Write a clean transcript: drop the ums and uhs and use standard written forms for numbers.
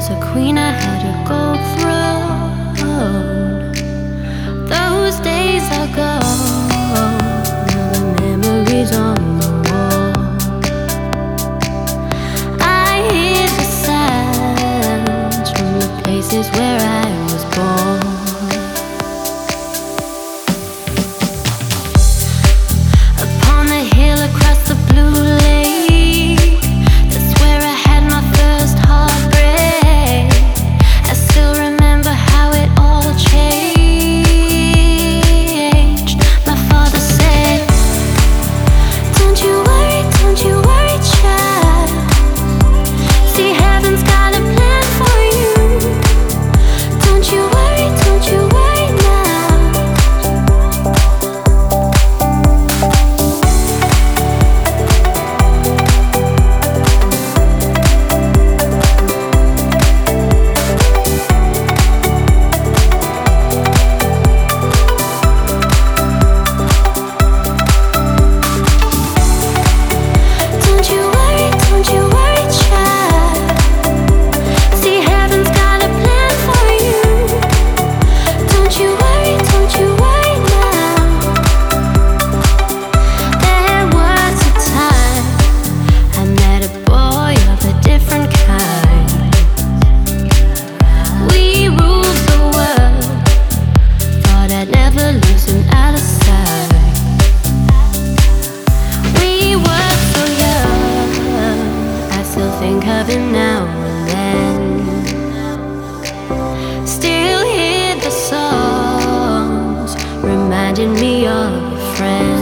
was a queen, I had a gold throne. Those days are gone, now the memories on the wall. I hear the sounds from the places where I was born. Upon the hill across the blue lake, that's where I had my first heartbreak. I still remember how it all changed. My father said, don't you worry, child. See, heaven's got a plan for you. Don't you worry now. Don't you worry, child. See, heaven's got a plan for you. Don't you worry now. There was a time I met a boy of a different kind. We ruled the world, thought I'd never lose him out of sight. We were so young, I still think of him now and then. Still hear the songs reminding me of a friend.